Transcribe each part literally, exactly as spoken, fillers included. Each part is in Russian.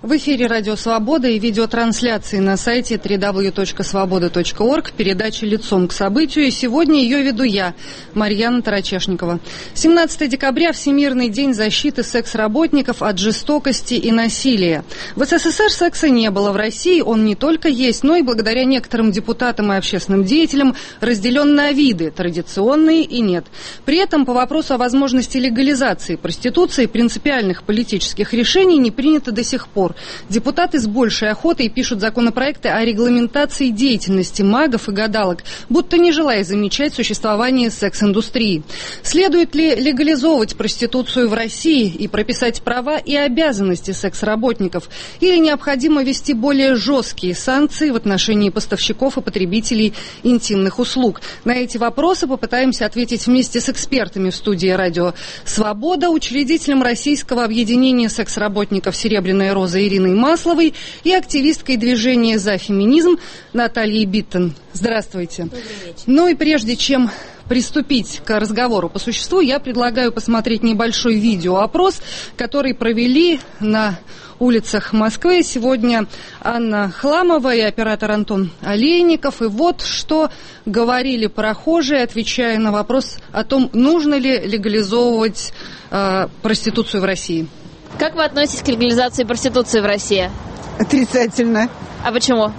В эфире «Радио Свобода» и видеотрансляции на сайте дабл ю дабл ю дабл ю точка свобода точка орг, передача «Лицом к событию», и сегодня ее веду я, Марьяна Тарачешникова. семнадцатого декабря – Всемирный день защиты секс-работников от жестокости и насилия. В СССР секса не было, в России он не только есть, но и благодаря некоторым депутатам и общественным деятелям разделен на виды – традиционные и нет. При этом по вопросу о возможности легализации проституции принципиальных политических решений не принято до сих пор. Депутаты с большей охотой пишут законопроекты о регламентации деятельности магов и гадалок, будто не желая замечать существование секс-индустрии. Следует ли легализовывать проституцию в России и прописать права и обязанности секс-работников? Или необходимо ввести более жесткие санкции в отношении поставщиков и потребителей интимных услуг? На эти вопросы попытаемся ответить вместе с экспертами в студии «Радио Свобода», учредителем Российского объединения секс-работников «Серебряная роза» Ириной Масловой и активисткой движения «За феминизм» Натальей Биттон. Здравствуйте. Добрый вечер. Ну и прежде чем приступить к разговору по существу, я предлагаю посмотреть небольшой видеоопрос, который провели на улицах Москвы. Сегодня Анна Хламова и оператор Антон Олейников. И вот что говорили прохожие, отвечая на вопрос о том, нужно ли легализовывать э, проституцию в России. Как вы относитесь к легализации проституции в России? Отрицательно. А почему?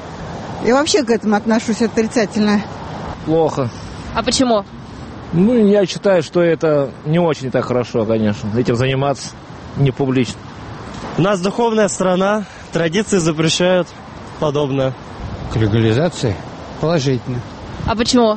Я вообще к этому отношусь отрицательно. Плохо. А почему? Ну, я считаю, что это не очень так хорошо, конечно. Этим заниматься не публично. У нас духовная страна, традиции запрещают подобное. К легализации положительно. А почему?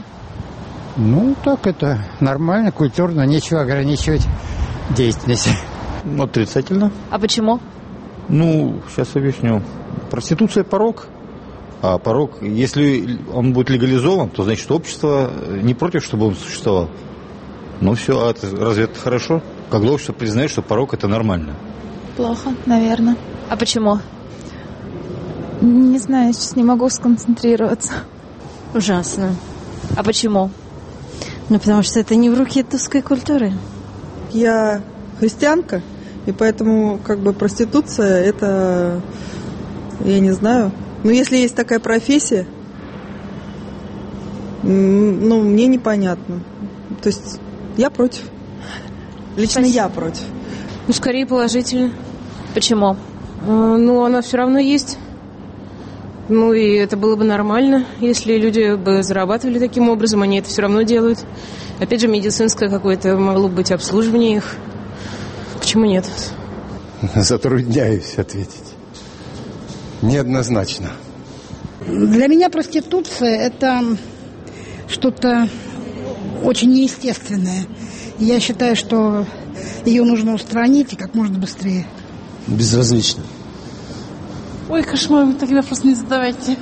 Ну, так это нормально, культурно, нечего ограничивать деятельность. Отрицательно. А почему? Ну, сейчас объясню. Проституция – порок. А порок, если он будет легализован, то значит общество не против, чтобы он существовал. Ну все, а это, разве это хорошо? Когда общество признает, что порок – это нормально. Плохо, наверное. А почему? Не знаю, сейчас не могу сконцентрироваться. Ужасно. А почему? Ну, потому что это не в руки русской культуры. Я христианка, и поэтому как бы проституция – это, я не знаю. Ну, если есть такая профессия, ну, мне непонятно. То есть я против. Лично Спасибо. Я против. Ну, скорее положительно. Почему? А, ну, она все равно есть. Ну, и это было бы нормально, если люди бы зарабатывали таким образом, они это все равно делают. Опять же, медицинское какое-то могло быть обслуживание их. Почему нет? Затрудняюсь ответить. Неоднозначно. Для меня проституция – это что-то очень неестественное. Я считаю, что ее нужно устранить и как можно быстрее. Безразлично. Ой, кошмар, вы такие вопросы не задавайте.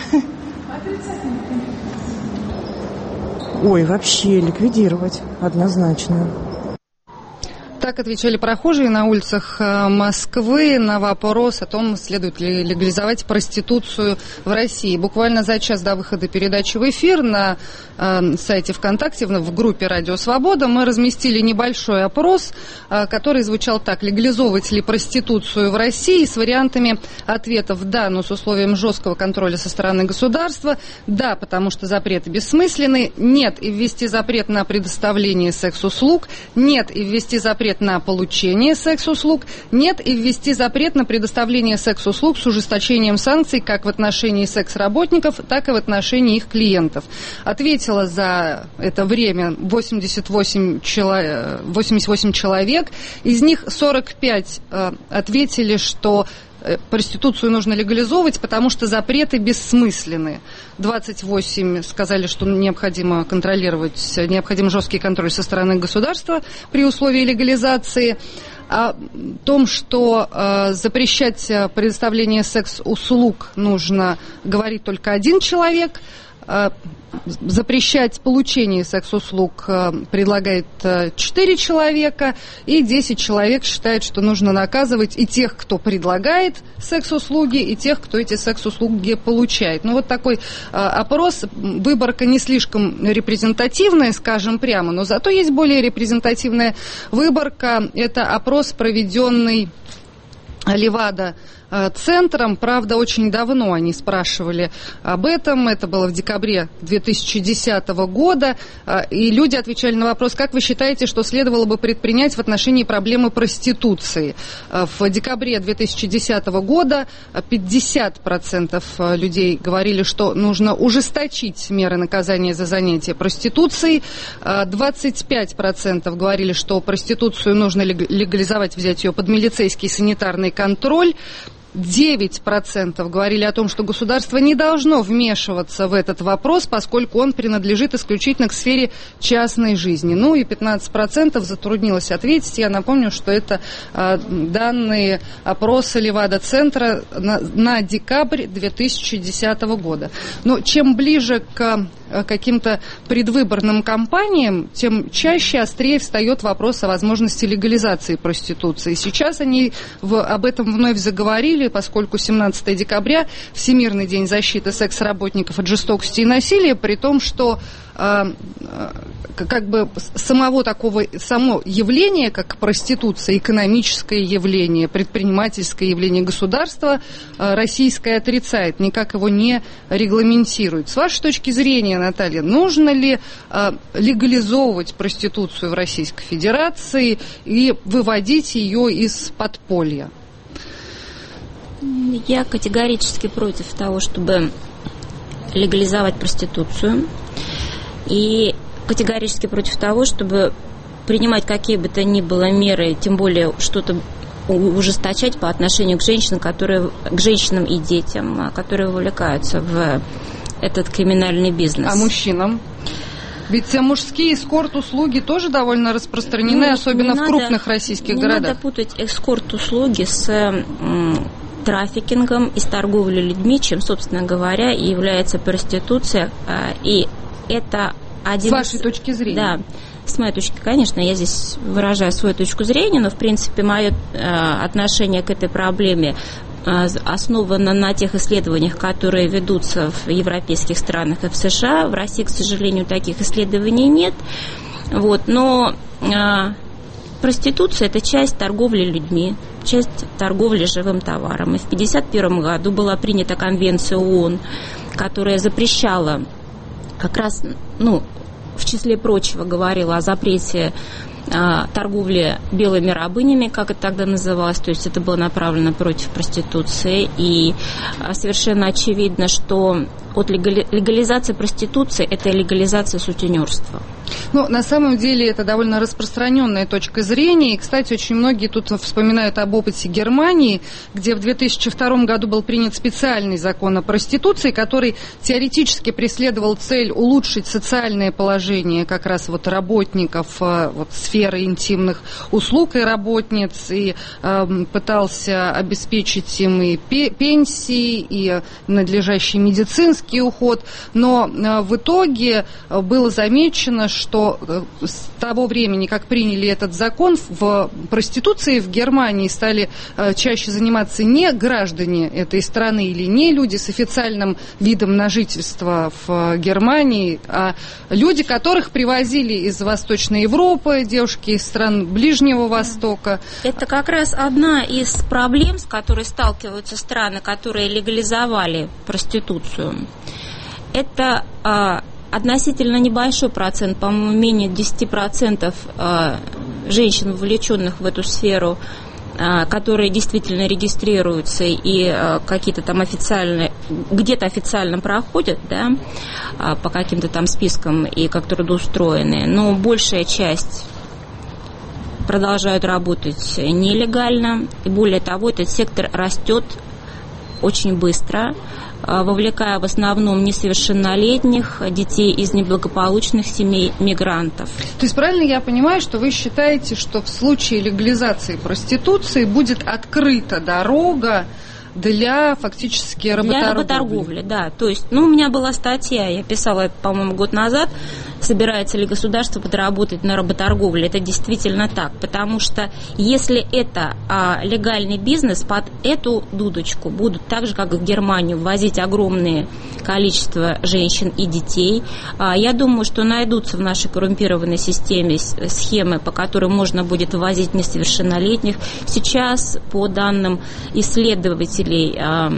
Ой, вообще ликвидировать однозначно. Так отвечали прохожие на улицах Москвы на вопрос о том, следует ли легализовать проституцию в России. Буквально за час до выхода передачи в эфир на э, сайте ВКонтакте, в, в группе «Радио Свобода» мы разместили небольшой опрос, э, который звучал так: легализовывать ли проституцию в России, с вариантами ответов «да», но с условием жесткого контроля со стороны государства, «да», потому что запреты бессмысленны», «нет» и ввести запрет на предоставление секс-услуг, «нет» и ввести запрет на получение секс-услуг, нет и ввести запрет на предоставление секс-услуг с ужесточением санкций как в отношении секс-работников, так и в отношении их клиентов. Ответило за это время восемьдесят восемь человек, из них сорок пять э, ответили, что проституцию нужно легализовывать, потому что запреты бессмысленны. двадцать восемь сказали, что необходимо контролировать, необходим жесткий контроль со стороны государства при условии легализации. О том, что э, запрещать предоставление секс-услуг нужно, говорит только один человек. Э, запрещать получение секс-услуг э, предлагает э, четыре человека, и десять человек считают, что нужно наказывать и тех, кто предлагает секс-услуги, и тех, кто эти секс-услуги получает. Ну, вот такой э, опрос. Выборка не слишком репрезентативная, скажем прямо, но зато есть более репрезентативная выборка. Это опрос, проведенный Левада-центром. Правда, очень давно они спрашивали об этом. Это было в декабре две тысячи десятого года. И люди отвечали на вопрос, как вы считаете, что следовало бы предпринять в отношении проблемы проституции? В декабре две тысячи десятого года пятьдесят процентов людей говорили, что нужно ужесточить меры наказания за занятие проституцией. двадцать пять процентов говорили, что проституцию нужно легализовать, взять ее под милицейский санитарный контроль. девять процентов говорили о том, что государство не должно вмешиваться в этот вопрос, поскольку он принадлежит исключительно к сфере частной жизни. Ну и пятнадцать процентов затруднилось ответить. Я напомню, что это а, данные опроса Левада-центра на, на декабрь две тысячи десятого года. Но чем ближе к каким-то предвыборным кампаниям, тем чаще острее встает вопрос о возможности легализации проституции. Сейчас они в, об этом вновь заговорили, поскольку семнадцатого декабря Всемирный день защиты секс-работников от жестокости и насилия, при том, что э, как бы самого такого, само явление, как проституция, экономическое явление, предпринимательское явление государства, э, российское отрицает, никак его не регламентирует. С вашей точки зрения, Наталья, нужно ли э, легализовывать проституцию в Российской Федерации и выводить ее из подполья? Я категорически против того, чтобы легализовать проституцию. И категорически против того, чтобы принимать какие бы то ни было меры, тем более что-то ужесточать по отношению к женщинам, которые, к женщинам и детям, которые вовлекаются в этот криминальный бизнес. А мужчинам? Ведь мужские эскорт-услуги тоже довольно распространены, ну, особенно в надо, крупных российских не городах. Не надо путать эскорт-услуги с м, трафикингом и с торговлей людьми, чем, собственно говоря, и является проституция. И это один... С вашей точки зрения? Да. С моей точки, конечно, я здесь выражаю свою точку зрения, но, в принципе, мое э, отношение к этой проблеме э, основано на тех исследованиях, которые ведутся в европейских странах и в США. В России, к сожалению, таких исследований нет. Вот, но э, проституция – это часть торговли людьми, часть торговли живым товаром. И в тысяча девятьсот пятьдесят первом году была принята Конвенция ООН, которая запрещала как раз, ну, в числе прочего, говорила о запрете а, торговли белыми рабынями, как это тогда называлось, то есть это было направлено против проституции, и а, совершенно очевидно, что от легали... легализации проституции – это легализация сутенерства. Ну, на самом деле, это довольно распространенная точка зрения. И, кстати, очень многие тут вспоминают об опыте Германии, где в две тысячи втором году был принят специальный закон о проституции, который теоретически преследовал цель улучшить социальное положение как раз вот работников вот, сферы интимных услуг и работниц, и э, пытался обеспечить им и пенсии, и надлежащий медицинский уход. Но э, в итоге было замечено, что с того времени, как приняли этот закон, в проституции в Германии стали чаще заниматься не граждане этой страны или не люди с официальным видом на жительство в Германии, а люди, которых привозили из Восточной Европы, девушки из стран Ближнего Востока. Это как раз одна из проблем, с которой сталкиваются страны, которые легализовали проституцию. Это относительно небольшой процент, по-моему, менее десяти процентов женщин, вовлеченных в эту сферу, которые действительно регистрируются и какие-то там официальные, где-то официально проходят, да, по каким-то там спискам и как трудоустроенные, но большая часть продолжают работать нелегально, и более того, этот сектор растет очень быстро, вовлекая в основном несовершеннолетних, детей из неблагополучных семей мигрантов. То есть правильно я понимаю, что вы считаете, что в случае легализации проституции будет открыта дорога для фактически работорговли? Для работорговли, да. То есть, ну, у меня была статья, я писала, по-моему, год назад, собирается ли государство подработать на работорговле. Это действительно так, потому что если это а, легальный бизнес, под эту дудочку будут так же, как и в Германию, ввозить огромное количество женщин и детей. А, я думаю, что найдутся в нашей коррумпированной системе схемы, по которым можно будет ввозить несовершеннолетних. Сейчас, по данным исследователей, а,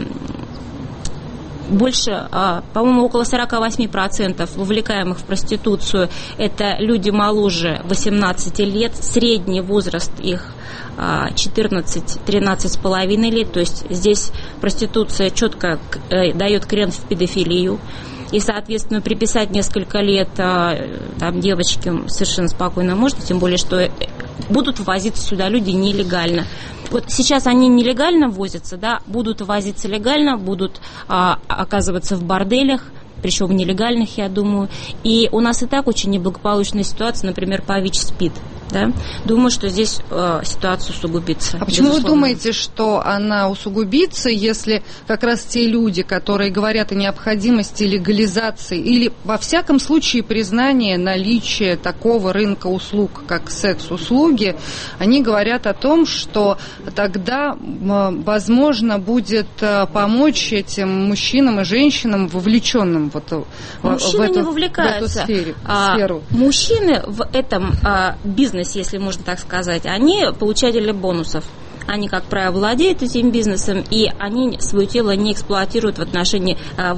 больше, по-моему, около сорок восемь процентов вовлекаемых в проституцию это люди моложе восемнадцати лет, средний возраст их четырнадцать-тринадцать с половиной лет, то есть здесь проституция четко дает крен в педофилию. И, соответственно, приписать несколько лет там, девочкам совершенно спокойно можно, тем более, что будут ввозиться сюда люди нелегально. Вот сейчас они нелегально возятся, да, будут возиться легально, будут а, оказываться в борделях, причем нелегальных, я думаю. И у нас и так очень неблагополучная ситуация, например, по ВИЧ-СПИД. Да? Думаю, что здесь э, ситуация усугубится. А почему безусловно. Вы думаете, что она усугубится, если как раз те люди, которые говорят о необходимости легализации или, во всяком случае, признания наличия такого рынка услуг, как секс-услуги, они говорят о том, что тогда, возможно, будет помочь этим мужчинам и женщинам, вовлеченным вот Мужчины в, эту, не вовлекаются. в эту сферу, а, сферу. Мужчины в этом а, бизнесе, если можно так сказать, они получатели бонусов. Они, как правило, владеют этим бизнесом, и они свое тело не эксплуатируют в отношении,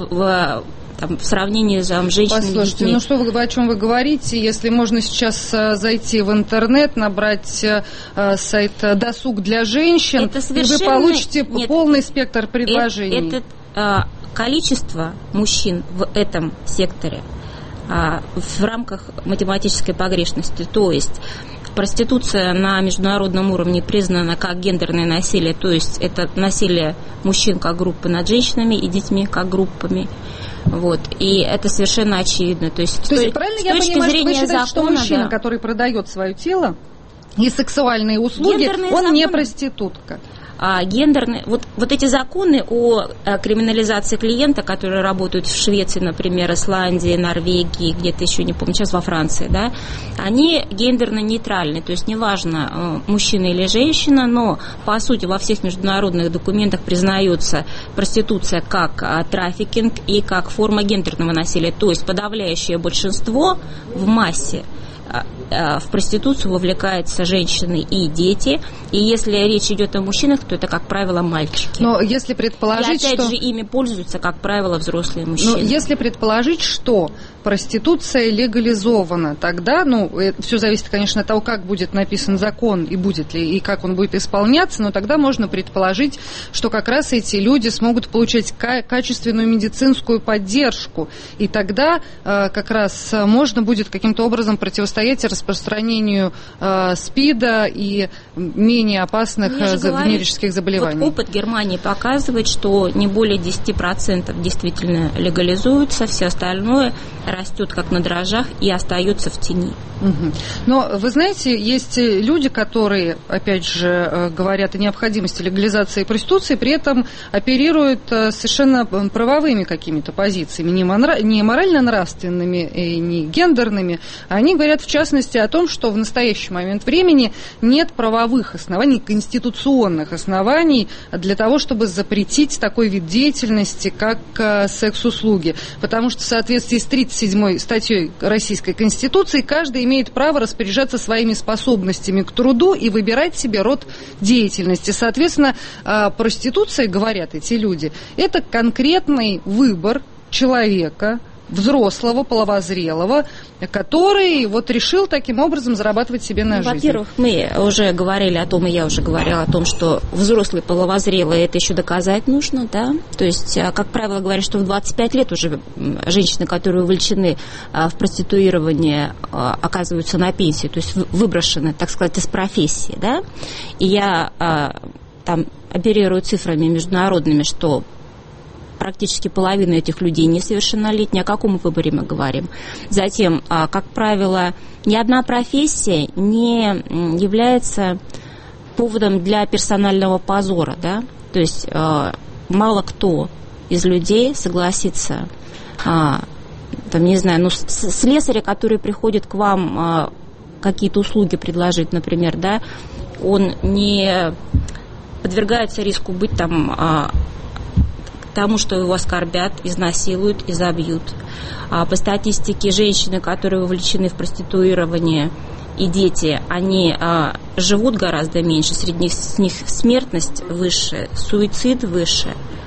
в, там, в сравнении с там, женщинами. Послушайте, детьми. ну что вы, о чем вы говорите, если можно сейчас а, зайти в интернет, набрать а, сайт «Досуг для женщин», это и вы получите Нет, полный спектр предложений. Это, это а, количество мужчин в этом секторе а, в рамках математической погрешности, то есть проституция на международном уровне признана как гендерное насилие, то есть это насилие мужчин как группы над женщинами и детьми как группами. Вот. И это совершенно очевидно. То есть, то с, есть правильно с я точки понимаю, зрения что вы считаете, закона, что мужчина, да. который продает свое тело и сексуальные услуги, Гендерные он законы. не проститутка? А, гендерные, вот, вот эти законы о, о криминализации клиента, которые работают в Швеции, например, Исландии, Норвегии, где-то еще, не помню, сейчас во Франции, да, они гендерно-нейтральны, то есть неважно, мужчина или женщина, но, по сути, во всех международных документах признается проституция как а, трафикинг и как форма гендерного насилия, то есть подавляющее большинство в массе в проституцию вовлекаются женщины и дети. И если речь идет о мужчинах, то это, как правило, мальчики. Но если предположить, и опять что... же, ими пользуются, как правило, взрослые мужчины. Но если предположить, что проституция легализована, тогда, ну, все зависит, конечно, от того, как будет написан закон и будет ли, и как он будет исполняться, но тогда можно предположить, что как раз эти люди смогут получать качественную медицинскую поддержку, и тогда э, как раз можно будет каким-то образом противостоять распространению э, СПИДа и менее опасных венерических заболеваний. Вот опыт Германии показывает, что не более десять процентов действительно легализуются, все остальное растет как на дрожжах и остается в тени. Угу. Но вы знаете, есть люди, которые, опять же, говорят о необходимости легализации проституции, при этом оперируют совершенно правовыми какими-то позициями, не морально-нравственными и не гендерными. Они говорят, в частности, о том, что в настоящий момент времени нет правовых оснований, конституционных оснований для того, чтобы запретить такой вид деятельности, как секс-услуги. Потому что в соответствии с тридцать седьмой статьей Российской Конституции каждый имеет право распоряжаться своими способностями к труду и выбирать себе род деятельности. Соответственно, проституция, говорят эти люди, это конкретный выбор человека, взрослого, половозрелого, который вот решил таким образом зарабатывать себе на ну, жизнь. Во-первых, мы уже говорили о том, и я уже говорила о том, что взрослый, половозрелый, это еще доказать нужно, да, то есть, как правило, говорят, что в двадцать пять лет уже женщины, которые увлечены в проституировании, оказываются на пенсии, то есть выброшены, так сказать, из профессии, да, и я там оперирую цифрами международными, что практически половина этих людей несовершеннолетние. О каком выборе мы говорим? Затем, как правило, ни одна профессия не является поводом для персонального позора, да? То есть мало кто из людей согласится там, не знаю, ну, слесаря, который приходит к вам какие-то услуги предложить, например, да, он не подвергается риску быть там тому, что его оскорбят, изнасилуют, изобьют. А по статистике, женщины, которые вовлечены в проституирование, и дети, они а, живут гораздо меньше, среди них смертность выше, суицид выше.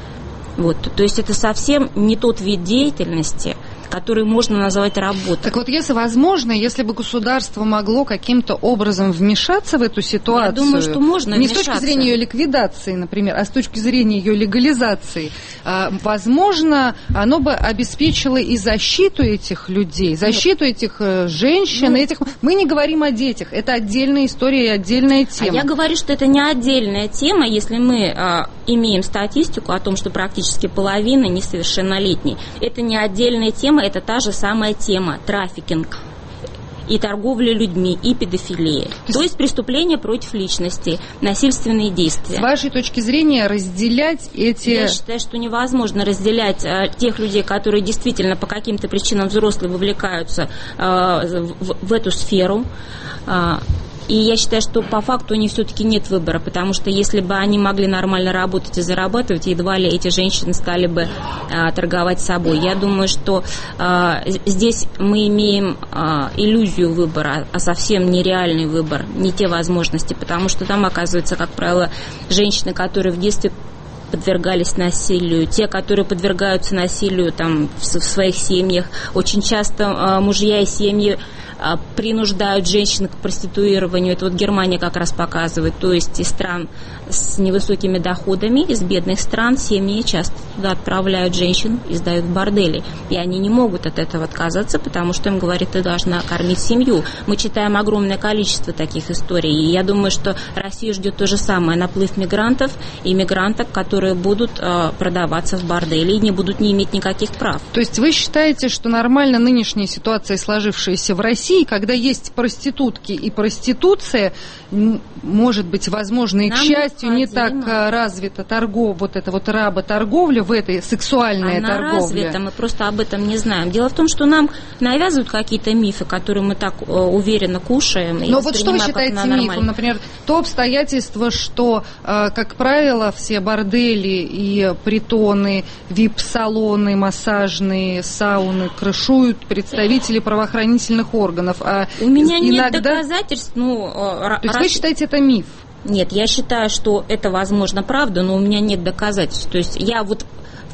Вот. То есть это совсем не тот вид деятельности, который можно назвать работой. Так вот, если возможно, если бы государство могло каким-то образом вмешаться в эту ситуацию... Я думаю, что можно не вмешаться. с точки зрения ее ликвидации, например, а с точки зрения ее легализации, возможно, оно бы обеспечило и защиту этих людей, защиту Нет. этих женщин, ну, этих... Мы не говорим о детях, это отдельная история и отдельная тема. А я говорю, что это не отдельная тема, если мы а, имеем статистику о том, что практически половина несовершеннолетней. Это не отдельная тема, это та же самая тема – трафикинг, и торговля людьми, и педофилия. То есть преступления против личности, насильственные действия. С вашей точки зрения разделять эти... Я считаю, что невозможно разделять а, тех людей, которые действительно по каким-то причинам взрослые вовлекаются а, в, в эту сферу. А, И я считаю, что по факту у них все-таки нет выбора, потому что если бы они могли нормально работать и зарабатывать, едва ли эти женщины стали бы а, торговать собой. Я думаю, что а, здесь мы имеем а, иллюзию выбора, а совсем нереальный выбор, не те возможности, потому что там оказывается, как правило, женщины, которые в детстве подвергались насилию, те, которые подвергаются насилию там, в, в своих семьях. Очень часто а, мужья и семьи а, принуждают женщин к проституированию. Это вот Германия как раз показывает. То есть из стран с невысокими доходами, из бедных стран семьи часто туда отправляют женщин и сдают в бордели. И они не могут от этого отказаться, потому что им говорят, ты должна кормить семью. Мы читаем огромное количество таких историй. И я думаю, что Россию ждет то же самое. Наплыв мигрантов и мигранток, которые которые будут э, продаваться в борделе и не будут не иметь никаких прав. То есть вы считаете, что нормально нынешняя ситуация, сложившаяся в России, когда есть проститутки и проституция, может быть, возможно, и, Нам к счастью, не так развита торговля, вот эта вот работорговля, в этой сексуальной Она торговле? развита, мы просто об этом не знаем. Дело в том, что нам навязывают какие-то мифы, которые мы так э, уверенно кушаем. Но вот что вы считаете мифом? Например, то обстоятельство, что, э, как правило, все бордели и притоны, вип-салоны, массажные, сауны крышуют представители правоохранительных органов. А У меня иногда... нет доказательств. Ну, то есть раз... вы считаете это миф? Нет, я считаю, что это, возможно, правда, но у меня нет доказательств. То есть я вот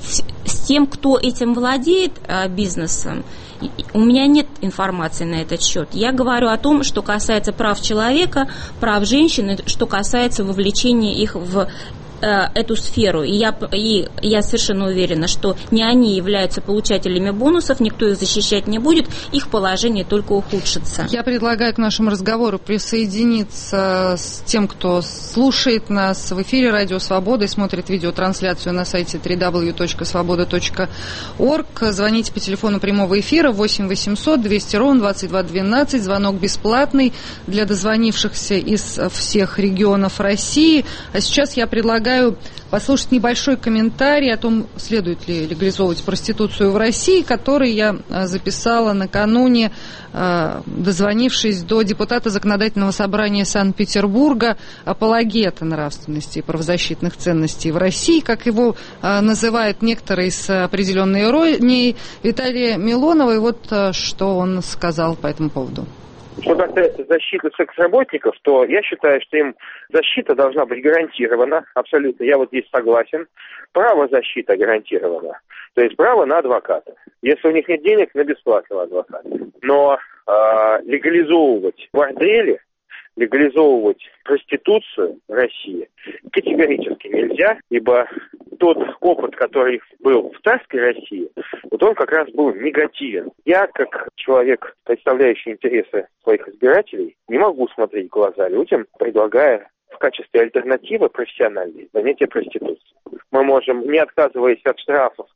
с тем, кто этим владеет а, бизнесом, у меня нет информации на этот счет. Я говорю о том, что касается прав человека, прав женщин, что касается вовлечения их в эту сферу. И я, и я совершенно уверена, что не они являются получателями бонусов, никто их защищать не будет, их положение только ухудшится. Я предлагаю к нашему разговору присоединиться с тем, кто слушает нас в эфире Радио Свобода и смотрит видеотрансляцию на сайте дабл ю дабл ю дабл ю точка свобода точка орг. Звоните по телефону прямого эфира восемь восемьсот двести ровно двадцать два двенадцать. Звонок бесплатный для дозвонившихся из всех регионов России. А сейчас я предлагаю послушать небольшой комментарий о том, следует ли легализовывать проституцию в России, который я записала накануне, дозвонившись до депутата Законодательного собрания Санкт-Петербурга, апологета нравственности и правозащитных ценностей в России, как его называют некоторые с определенной иронией, Виталия Милонова. И вот что он сказал по этому поводу. Что касается защиты секс-работников, то я считаю, что им защита должна быть гарантирована, абсолютно, я вот здесь согласен. Право защиты гарантировано, то есть право на адвоката. Если у них нет денег, на бесплатного адвоката. Но э, легализовывать бордели, легализовывать проституцию в России категорически нельзя, ибо тот опыт, который был в царской России, вот он как раз был негативен. Я, как человек, представляющий интересы своих избирателей, не могу смотреть в глаза людям, предлагая в качестве альтернативы профессиональной занятия проституцией. Мы можем, не отказываясь от штрафов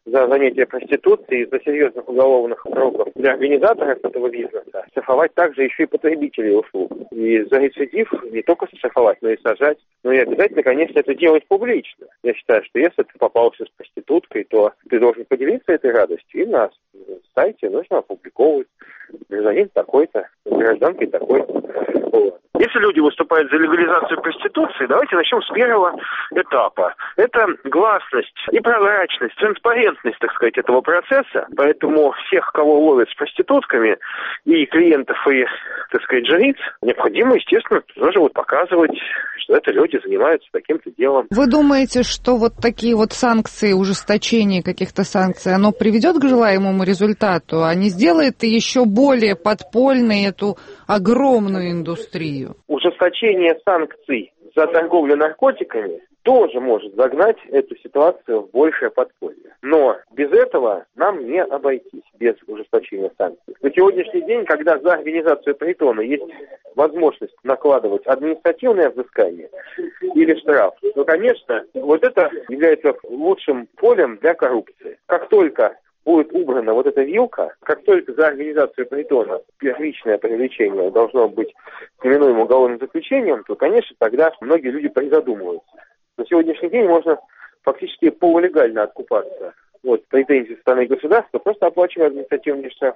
за занятие проституцией, за серьезных уголовных сроков для организаторов этого бизнеса, штрафовать также еще и потребителей услуг. И за рецидив не только штрафовать, но и сажать. Но и обязательно, конечно, это делать публично. Я считаю, что если ты попался с проституткой, то ты должен поделиться этой радостью. И на сайте нужно опубликовывать. Гражданин такой-то, гражданкой такой-то. Вот. Если люди выступают за легализацию проституции, давайте начнем с первого этапа. Это гласность и прозрачность, транспарентность, так сказать, этого процесса. Поэтому всех, кого ловят с проститутками, и клиентов, и, так сказать, жриц, необходимо, естественно, тоже вот показывать, что это люди занимаются таким-то делом. Вы думаете, что вот такие вот санкции, ужесточение каких-то санкций, оно приведет к желаемому результату, а не сделает еще более подпольной эту огромную индустрию? Ужесточение санкций за торговлю наркотиками тоже может загнать эту ситуацию в большее подполье. Но без этого нам не обойтись, без ужесточения санкций. На сегодняшний день, когда за организацию притона есть возможность накладывать административное взыскание или штраф, то, конечно, вот это является лучшим полем для коррупции. Как только будет убрана вот эта вилка, как только за организацию притона первичное привлечение должно быть именуемым уголовным заключением, то, конечно, тогда многие люди призадумываются. На сегодняшний день можно фактически полулегально откупаться от претензий со стороны государства, просто оплачивая административный штраф.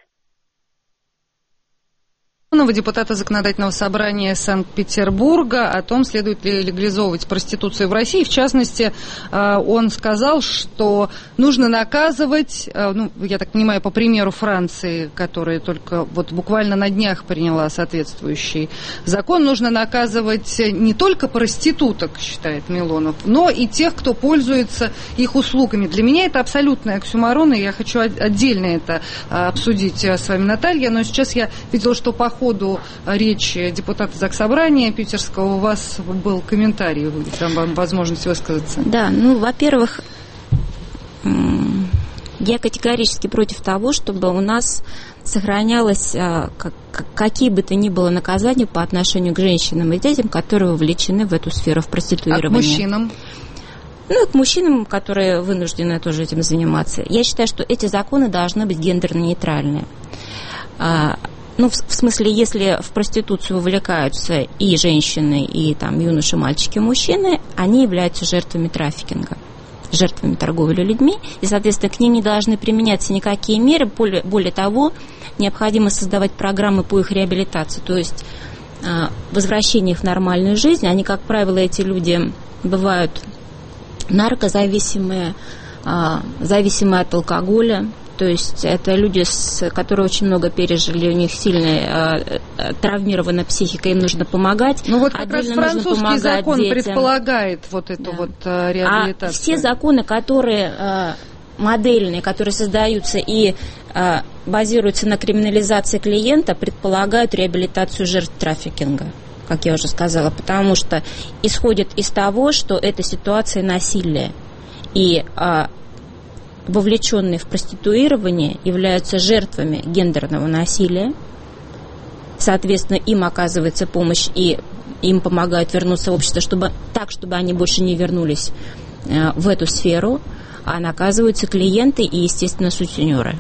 Депутата Законодательного собрания Санкт-Петербурга о том, следует ли легализовывать проституцию в России. В частности, он сказал, что нужно наказывать, ну, я так понимаю, по примеру Франции, которая только вот буквально на днях приняла соответствующий закон, нужно наказывать не только проституток, считает Милонов, но и тех, кто пользуется их услугами. Для меня это абсолютный оксюморон, и я хочу отдельно это обсудить с вами, Наталья, но сейчас я видела, что по ходу речи депутата Заксобрания питерского у вас был комментарий, там вам возможность высказаться. Да, ну, во-первых, я категорически против того, чтобы у нас сохранялось какие бы то ни было наказания по отношению к женщинам и детям, которые вовлечены в эту сферу, в проституирование. А к мужчинам? Ну, и к мужчинам, которые вынуждены тоже этим заниматься. Я считаю, что эти законы должны быть гендерно-нейтральные. Ну, в, в смысле, если в проституцию вовлекаются и женщины, и там юноши, мальчики, мужчины, они являются жертвами трафикинга, жертвами торговли людьми, и, соответственно, к ним не должны применяться никакие меры. Более, более того, необходимо создавать программы по их реабилитации, то есть э, возвращение их в нормальную жизнь. Они, как правило, эти люди бывают наркозависимые, э, зависимые от алкоголя. То есть это люди, которые очень много пережили, у них сильная э, травмированная психика, им нужно помогать. Ну вот как Отдельно раз французский закон детям. предполагает вот эту да. вот э, реабилитацию. А все законы, которые э, модельные, которые создаются и э, базируются на криминализации клиента, предполагают реабилитацию жертв трафикинга, как я уже сказала, потому что исходит из того, что это ситуация насилия. И э, вовлеченные в проституирование являются жертвами гендерного насилия. Соответственно, им оказывается помощь и им помогают вернуться в общество, чтобы, так, чтобы они больше не вернулись э, в эту сферу, а наказываются клиенты и, естественно, сутенеры.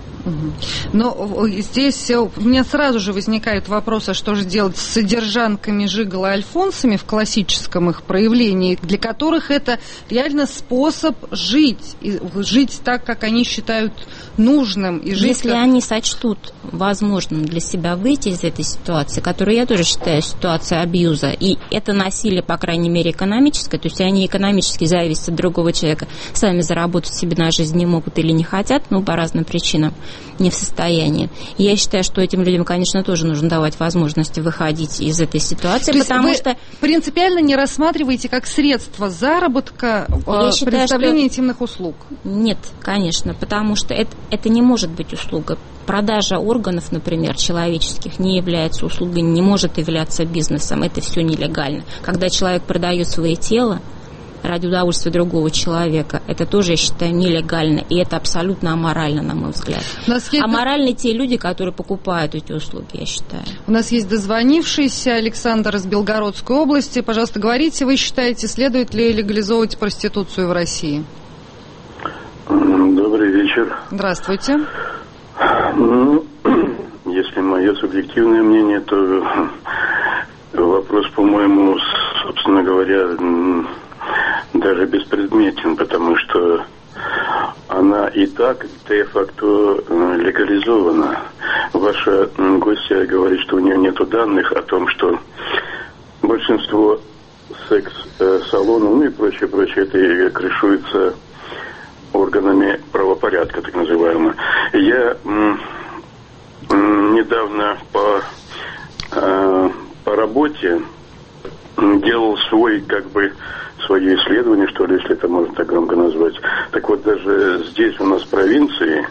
Но здесь у меня сразу же возникает вопрос, а что же делать с содержанками, жиголо-альфонсами в классическом их проявлении, для которых это реально способ жить, и жить так, как они считают нужным. И жить Если как... они сочтут возможным для себя выйти из этой ситуации, которую я тоже считаю ситуацией абьюза, и это насилие, по крайней мере, экономическое, то есть они экономически зависят от другого человека, сами заработать себе на жизнь не могут или не хотят, ну, по разным причинам, не в состоянии. И я считаю, что этим людям, конечно, тоже нужно давать возможности выходить из этой ситуации, То потому есть вы что... принципиально не рассматриваете как средство заработка я считаю, предоставления что... интимных услуг? Нет, конечно, потому что это, это не может быть услуга. Продажа органов, например, человеческих не является услугой, не может являться бизнесом. Это все нелегально. Когда человек продает свое тело ради удовольствия другого человека, это тоже, я считаю, нелегально, и это абсолютно аморально, на мой взгляд. Есть... Аморальны те люди, которые покупают эти услуги, я считаю. У нас есть дозвонившийся Александр из Белгородской области. Пожалуйста, говорите, вы считаете, следует ли легализовывать проституцию в России? Добрый вечер. Здравствуйте. Ну, если мое субъективное мнение, то вопрос, по-моему, собственно говоря, даже беспредметен, потому что она и так де-факто легализована. Ваша гостья говорит, что у нее нет данных о том, что большинство секс-салонов, ну и прочее, прочее, это крышуется органами правопорядка, так называемые. Я м, м, недавно по, э, по работе делал свой, как бы, свое исследование, что ли, если это можно так громко назвать. Так вот, даже здесь у нас в провинции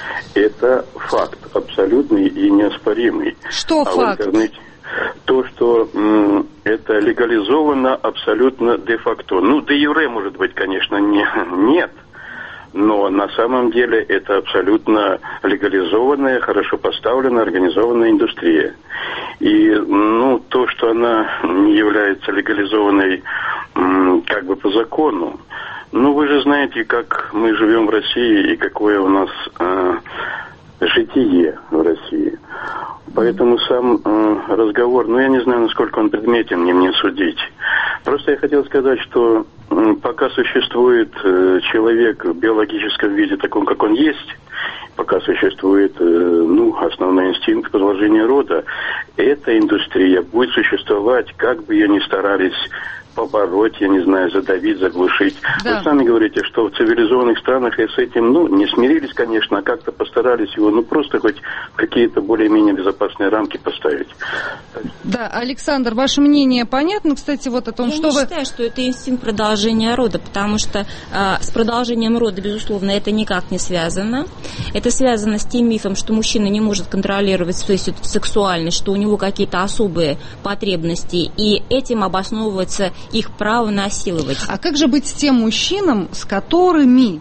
это факт абсолютный и неоспоримый. Что а факт? В интернете то, что м, это легализовано абсолютно де-факто. Ну, де-юре, может быть, конечно, не, нет. Но на самом деле это абсолютно легализованная, хорошо поставленная, организованная индустрия. И, ну, то, что она не является легализованной м, как бы по закону, ну, вы же знаете, как мы живем в России и какое у нас э, житие в России. Поэтому сам э, разговор, ну, я не знаю, насколько он предметен, не мне судить. Просто я хотел сказать, что э, пока существует э, человек в биологическом виде таком, как он есть, пока существует, э, ну, основной инстинкт продолжения рода, эта индустрия будет существовать, как бы ее ни старались побороть, я не знаю, задавить, заглушить. Да. Вы сами говорите, что в цивилизованных странах и с этим, ну, не смирились, конечно, а как-то постарались его, ну, просто хоть в какие-то более-менее безопасные рамки поставить. Да, Александр, ваше мнение понятно, кстати, вот о том, я что не вы... Я считаю, что это инстинкт продолжения рода, потому что э, с продолжением рода, безусловно, это никак не связано. Это связано с тем мифом, что мужчина не может контролировать свою сексуальность, что у него какие-то особые потребности, и этим обосновывается их право насиловать. А как же быть с тем мужчинам, с которыми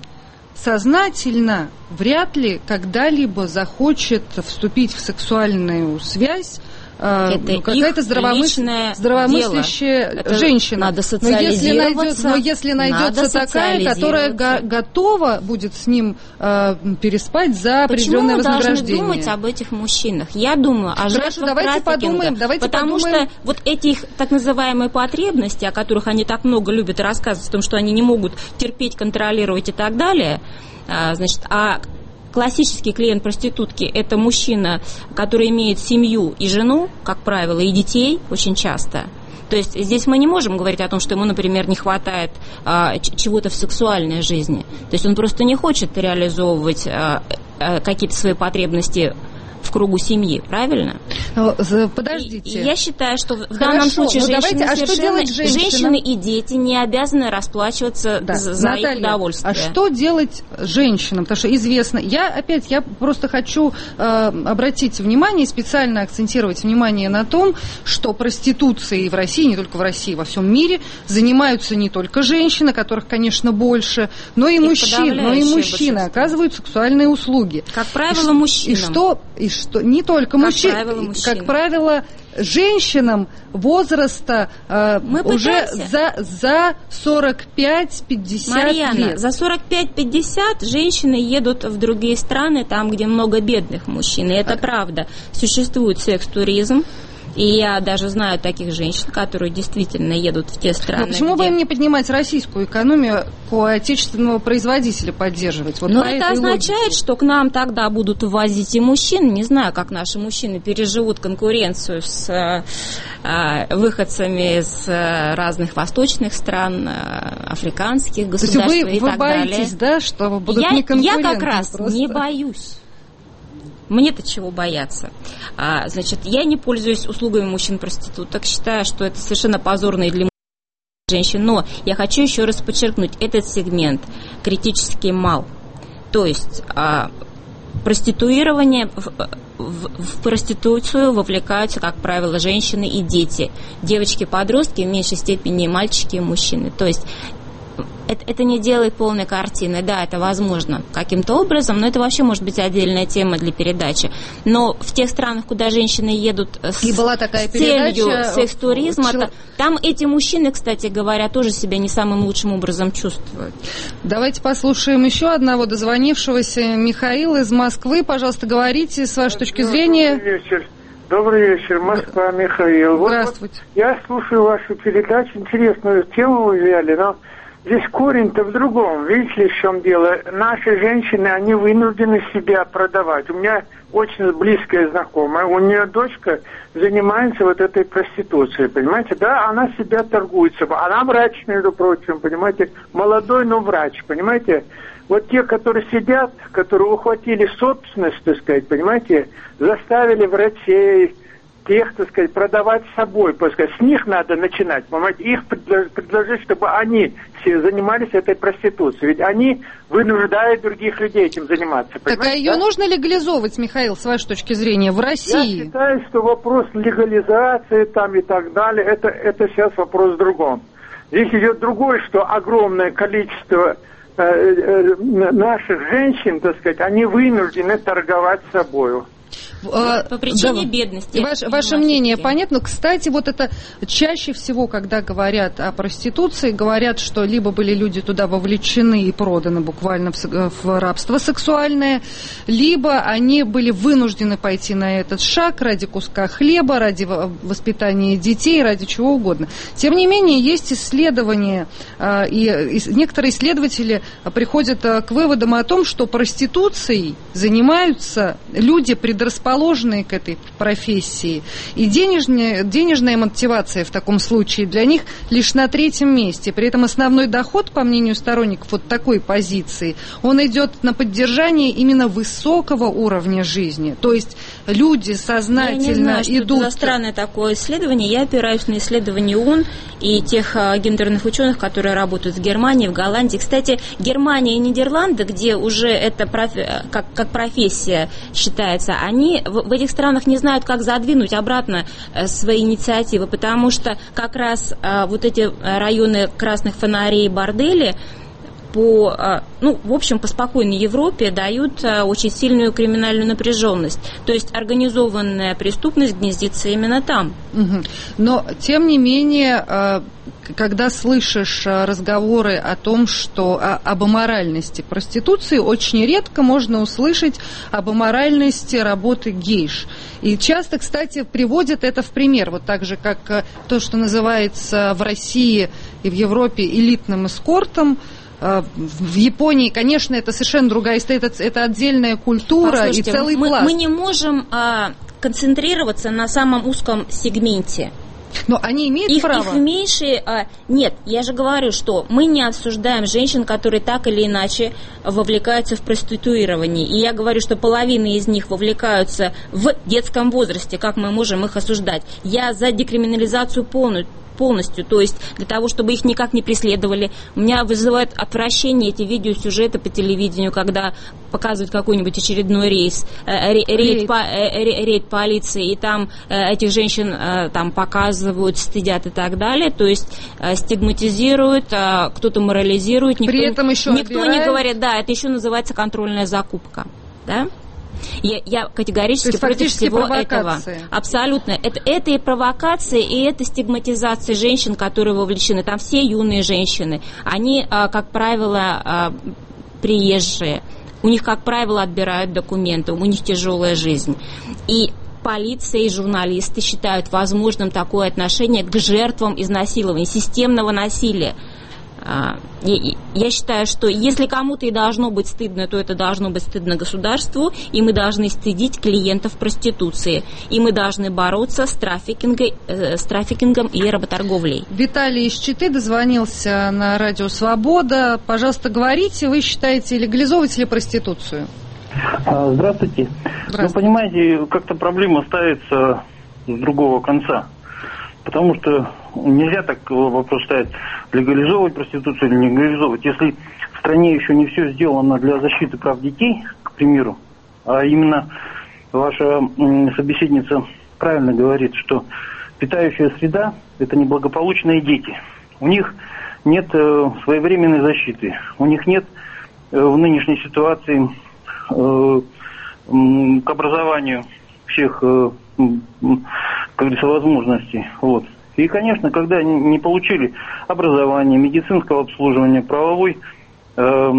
сознательно вряд ли когда-либо захочет вступить в сексуальную связь это какая-то здравомысля... здравомыслящая женщина. Надо социализироваться. Но если, найдет... но если найдется такая, которая го- готова будет с ним э, переспать за определенное вознаграждение. Почему мы должны думать об этих мужчинах? Я думаю о жертвах давайте подумаем, давайте потому подумаем. что вот эти их так называемые потребности, о которых они так много любят и рассказывать, о том, что они не могут терпеть, контролировать и так далее, а, значит, а классический клиент проститутки – это мужчина, который имеет семью и жену, как правило, и детей очень часто. То есть здесь мы не можем говорить о том, что ему, например, не хватает а, чего-то в сексуальной жизни. То есть он просто не хочет реализовывать а, а, какие-то свои потребности в кругу семьи, правильно? Подождите. И, и я считаю, что в Хорошо, данном случае женщины, женщины, а что делать женщины и дети не обязаны расплачиваться да. за Наталья, их удовольствие. А что делать женщинам? Потому что известно, я опять, я просто хочу э, обратить внимание, специально акцентировать внимание на том, что проституцией в России, не только в России, во всем мире занимаются не только женщины, которых, конечно, больше, но и, и мужчины, но и мужчины оказывают сексуальные услуги. Как правило, мужчинам. И что? И что не только как мужчин, правило, как правило, женщинам возраста э, уже за, за сорок пять пятьдесят Марьяна, лет. За сорок пять пятьдесят женщины едут в другие страны, там, где много бедных мужчин. И это а... правда. Существует секс-туризм. И я даже знаю таких женщин, которые действительно едут в те страны. Но почему где... бы им не поднимать российскую экономику, отечественного производителя поддерживать? Вот Но это означает, логике. что к нам тогда будут ввозить и мужчин. Не знаю, как наши мужчины переживут конкуренцию с э, выходцами из разных восточных стран, африканских государств. То есть вы, и вы так боитесь, далее. да, что будут я, не конкуренты? Я как раз просто. не боюсь. Мне-то чего бояться? А, значит, я не пользуюсь услугами мужчин-проституток, считаю, что это совершенно позорно и для женщин. Но я хочу еще раз подчеркнуть, этот сегмент критически мал. То есть а, проституирование, в, в, в проституцию вовлекаются, как правило, женщины и дети. Девочки-подростки в меньшей степени мальчики и мужчины. То есть это, это не делает полной картины. Да, это возможно каким-то образом, но это вообще может быть отдельная тема для передачи. Но в тех странах, куда женщины едут с, и была такая с целью передача, секс-туризма, Чел... там эти мужчины, кстати говоря, тоже себя не самым лучшим образом чувствуют. Давайте послушаем еще одного дозвонившегося. Михаил из Москвы. Пожалуйста, говорите с вашей точки зрения. Добрый вечер. Добрый вечер, Москва, Михаил. Здравствуйте. Вот, вот я слушаю вашу передачу, интересную тему вы взяли, но здесь корень-то в другом. Видите ли, в чем дело? Наши женщины, они вынуждены себя продавать. У меня очень близкая знакомая, у нее дочка занимается вот этой проституцией, понимаете? Да, она себя торгует собой. Она врач, между прочим, понимаете? Молодой, но врач, понимаете? Вот те, которые сидят, которые ухватили собственность, так сказать, понимаете, заставили врачей, тех, так сказать, продавать собой, так сказать, с них надо начинать, понимаете, их предложить, предложить, чтобы они все занимались этой проституцией, ведь они вынуждают других людей этим заниматься, понимаете? Так а ее да? нужно легализовывать, Михаил, с вашей точки зрения, в России? Я считаю, что вопрос легализации там и так далее, это, это сейчас вопрос в другом. Здесь идет другое, что огромное количество наших женщин, так сказать, они вынуждены торговать собою. По причине да, бедности. Ваш, ваше мнение понятно. Кстати, вот это чаще всего, когда говорят о проституции, говорят, что либо были люди туда вовлечены и проданы буквально в, в рабство сексуальное, либо они были вынуждены пойти на этот шаг ради куска хлеба, ради воспитания детей, ради чего угодно. Тем не менее, есть исследования, и некоторые исследователи приходят к выводам о том, что проституцией занимаются люди, предрасположенные к этой профессии. И денежная, денежная мотивация в таком случае для них лишь на третьем месте. При этом основной доход, по мнению сторонников вот такой позиции, он идет на поддержание именно высокого уровня жизни. То есть люди сознательно я не знаю, что идут... это за странное такое исследование. Я опираюсь на исследования ООН и тех а, гендерных ученых, которые работают в Германии, в Голландии. Кстати, Германия и Нидерланды, где уже это профи... как, как профессия считается, они в, в этих странах не знают, как задвинуть обратно э, свои инициативы, потому что как раз э, вот эти районы красных фонарей и бордели по, э, ну, в общем, по спокойной Европе дают э, очень сильную криминальную напряженность. То есть организованная преступность гнездится именно там. Угу. Но, тем не менее, э, когда слышишь разговоры о том, что о, об аморальности проституции, очень редко можно услышать об аморальности работы гейш. И часто, кстати, приводят это в пример, вот так же, как то, что называется в России и в Европе элитным эскортом. В Японии, конечно, это совершенно другая история, это, это отдельная культура. Послушайте, и целый мы, пласт. Мы не можем а, концентрироваться на самом узком сегменте. Но они имеют их, право? Их меньше... А, нет, я же говорю, что мы не осуждаем женщин, которые так или иначе вовлекаются в проституирование. И я говорю, что половина из них вовлекаются в детском возрасте. Как мы можем их осуждать? Я за декриминализацию полную. полностью, то есть для того, чтобы их никак не преследовали. У меня вызывает отвращение эти видеосюжеты по телевидению, когда показывают какой-нибудь очередной рейс, э, рейд, рейд. По, э, рейд полиции, и там э, этих женщин э, там показывают, стыдят и так далее, то есть э, стигматизируют, э, кто-то морализирует, никто, При этом еще никто обирает... не говорит, да, это еще называется контрольная закупка, да? Я, я категорически против всего этого. Абсолютно. Это, это и провокация, и это стигматизация женщин, которые вовлечены. Там все юные женщины. Они, как правило, приезжие. У них, как правило, отбирают документы. У них тяжелая жизнь. И полиция и журналисты считают возможным такое отношение к жертвам изнасилования, системного насилия. Я считаю, что если кому-то и должно быть стыдно, то это должно быть стыдно государству, и мы должны стыдить клиентов проституции, и мы должны бороться с трафикингом, с трафикингом и работорговлей. Виталий из Читы дозвонился на радио «Свобода». Пожалуйста, говорите, вы считаете, легализовывать ли проституцию? Здравствуйте. Здравствуйте. Вы понимаете, как-то проблема ставится с другого конца. Потому что нельзя так вопрос ставить, легализовывать проституцию или не легализовывать. Если в стране еще не все сделано для защиты прав детей, к примеру, а именно ваша собеседница правильно говорит, что питающая среда – это неблагополучные дети. У них нет э, своевременной защиты. У них нет э, в нынешней ситуации э, э, к образованию всех, э, э, как говорится, возможностей. Вот. И, конечно, когда они не получили образование, медицинского обслуживания, правовой, э,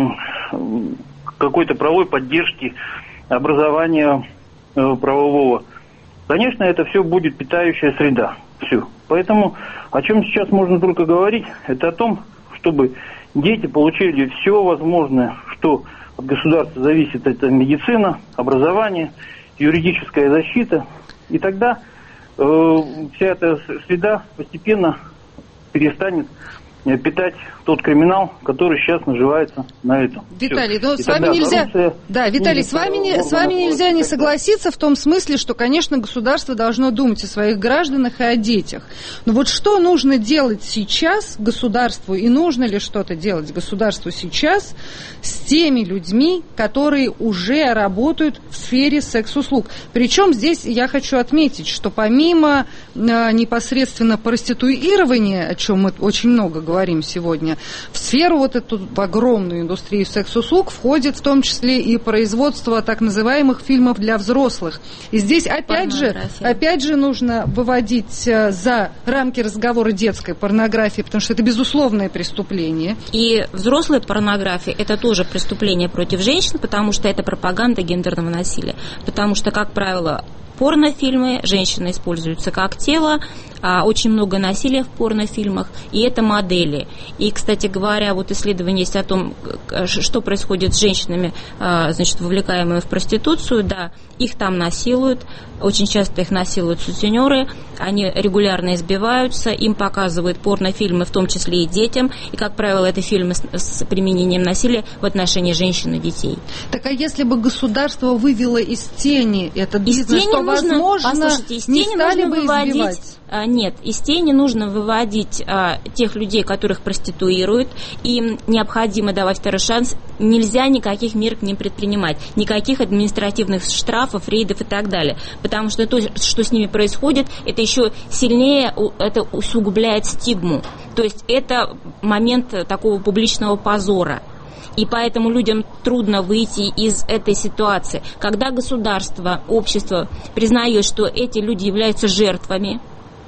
какой-то правовой поддержки, образования э, правового, конечно, это все будет питающая среда. Все. Поэтому о чем сейчас можно только говорить, это о том, чтобы дети получили все возможное, что от государства зависит. Это медицина, образование, юридическая защита. И тогда э, вся эта среда постепенно перестанет питать тот криминал, который сейчас наживается на этом. Виталий, ну, с вами нельзя... Да, Виталий, с вами, не, с вами нельзя не согласиться в том смысле, что, конечно, государство должно думать о своих гражданах и о детях. Но вот что нужно делать сейчас государству, и нужно ли что-то делать государству сейчас с теми людьми, которые уже работают в сфере секс-услуг? Причем здесь я хочу отметить, что помимо э, непосредственно проституирования, о чем мы очень много говорим, говорим сегодня, в сферу вот эту в огромную индустрию секс-услуг входит в том числе и производство так называемых фильмов для взрослых. И здесь опять же, опять же нужно выводить за рамки разговора детской порнографии, потому что это безусловное преступление. И взрослая порнография – это тоже преступление против женщин, потому что это пропаганда гендерного насилия. Потому что, как правило, порнофильмы, женщины используются как тело, а очень много насилия в порнофильмах, и это модели. И, кстати говоря, вот исследование есть о том, что происходит с женщинами, значит, вовлекаемыми в проституцию. Да, их там насилуют, очень часто их насилуют сутенеры, они регулярно избиваются, им показывают порнофильмы, в том числе и детям, и, как правило, это фильмы с, с применением насилия в отношении женщин и детей. Так а если бы государство вывело из тени этот бизнес, то, нужно, возможно, из не тени стали нужно бы выводить, избивать? А, нет, из тени нужно выводить а, тех людей, которых проституируют, им необходимо давать второй шанс, нельзя никаких мер к ним предпринимать, никаких административных штрафов, рейдов и так далее, потому что то, что с ними происходит, это еще сильнее, это усугубляет стигму, то есть это момент такого публичного позора. И поэтому людям трудно выйти из этой ситуации. Когда государство, общество признает, что эти люди являются жертвами,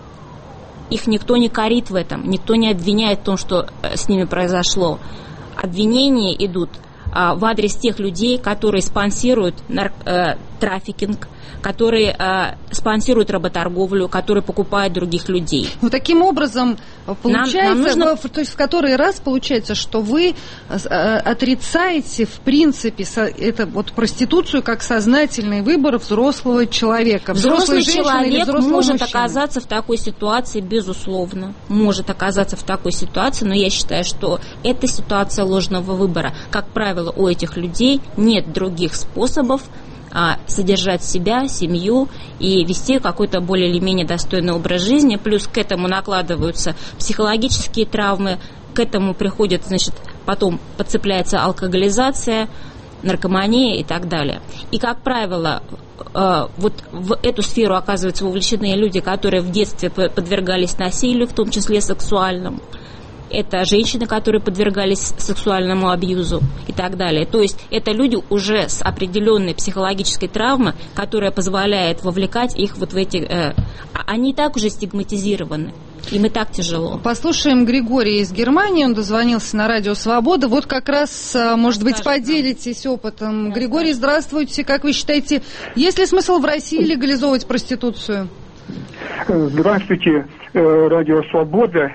их никто не корит в этом, никто не обвиняет в том, что с ними произошло. Обвинения идут а, в адрес тех людей, которые спонсируют нар- э, трафикинг, которые э, спонсируют работорговлю, которые покупают других людей. Ну, таким образом, получается, нам, нам нужно... в, то есть в который раз получается, что вы э, отрицаете, в принципе, со, это, вот, проституцию как сознательный выбор взрослого человека. Взрослый человек может мужчины. оказаться в такой ситуации, безусловно, может оказаться в такой ситуации, но я считаю, что это ситуация ложного выбора. Как правило, у этих людей нет других способов а, содержать себя, семью и вести какой-то более или менее достойный образ жизни. Плюс к этому накладываются психологические травмы, к этому приходит, значит, потом подцепляется алкоголизация, наркомания и так далее. И, как правило, э, вот в эту сферу оказываются вовлечены люди, которые в детстве подвергались насилию, в том числе сексуальному. Это женщины, которые подвергались сексуальному абьюзу и так далее. То есть это люди уже с определенной психологической травмой, которая позволяет вовлекать их вот в эти... Э, они и так уже стигматизированы. Им и так тяжело. Послушаем Григория из Германии. Он дозвонился на радио «Свобода». Вот как раз, может быть, поделитесь опытом. Григорий, здравствуйте. Как вы считаете, есть ли смысл в России легализовывать проституцию? Здравствуйте, радио «Свобода».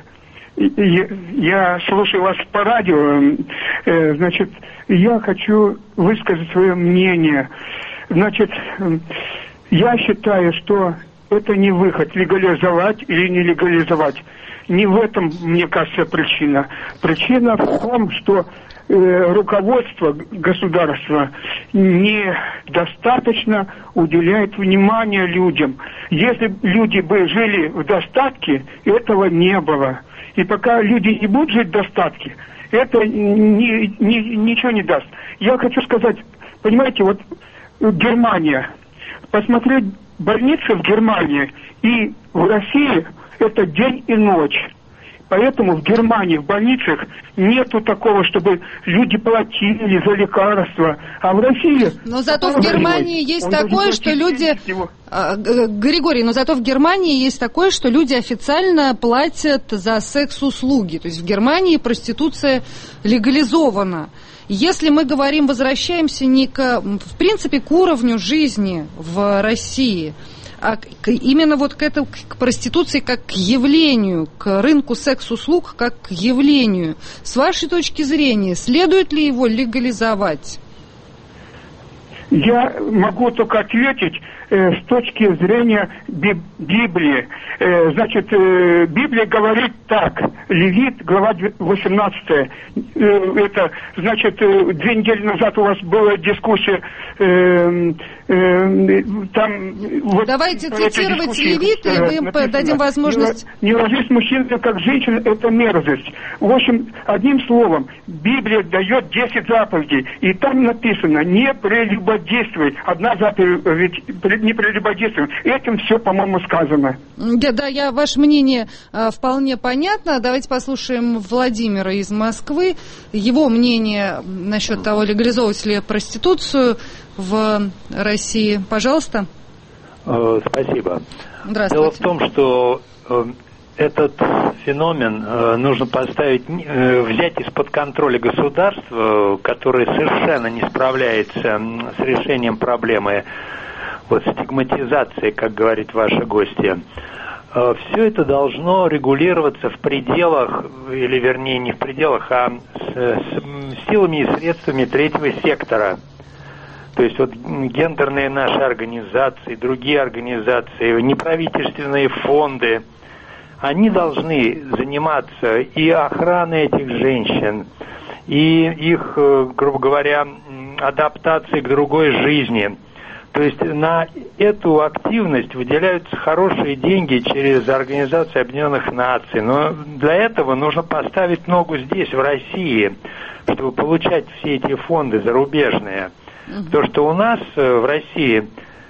Я слушаю вас по радио. Значит, я хочу высказать свое мнение. Значит, я считаю, что это не выход, легализовать или не легализовать. Не в этом, мне кажется, причина. Причина в том, что э, руководство государства недостаточно уделяет внимания людям. Если люди бы жили в достатке, этого не было. И пока люди не будут жить в достатке, это ни, ни, ничего не даст. Я хочу сказать, понимаете, вот Германия, посмотреть больницы в Германии и в России, это день и ночь. Поэтому в Германии, в больницах нету такого, чтобы люди платили за лекарства. А в России... Но зато в Германии есть такое, что люди... Григорий, но зато в Германии есть такое, что люди официально платят за секс-услуги. То есть в Германии проституция легализована. Если мы говорим, возвращаемся не к, в принципе, к уровню жизни в России, а к, именно вот к, этому, к проституции как к явлению, к рынку секс-услуг как к явлению, с вашей точки зрения, следует ли его легализовать? Я могу только ответить э, с точки зрения би- Библии. Э, значит, э, Библия говорит так, Левит, глава восемнадцатая. Э, это, значит, э, две недели назад у вас была дискуссия, э, э, там... Вот давайте цитировать Левит, и мы им дадим возможность... Не ложись мужчина, как женщина, это мерзость. В общем, одним словом, Библия дает десять заповедей, и там написано, не прелюбодействуй. Действует. Одна заповедь не прелюбодействуем. Этим все, по-моему, сказано. Да, да, я, ваше мнение а, вполне понятно. Давайте послушаем Владимира из Москвы. Его мнение насчет того, легализовывать ли проституцию в России. Пожалуйста. Спасибо. Здравствуйте. Дело в том, что этот феномен э, нужно поставить, э, взять из-под контроля государства, которое совершенно не справляется с решением проблемы вот, стигматизации, как говорит ваша гостья. Э, все это должно регулироваться в пределах, или вернее не в пределах, а с, с силами и средствами третьего сектора. То есть вот гендерные наши организации, другие организации, неправительственные фонды, они должны заниматься и охраной этих женщин, и их, грубо говоря, адаптацией к другой жизни. То есть на эту активность выделяются хорошие деньги через Организацию Объединенных Наций. Но для этого нужно поставить ногу здесь, в России, чтобы получать все эти фонды зарубежные. То, что у нас в России...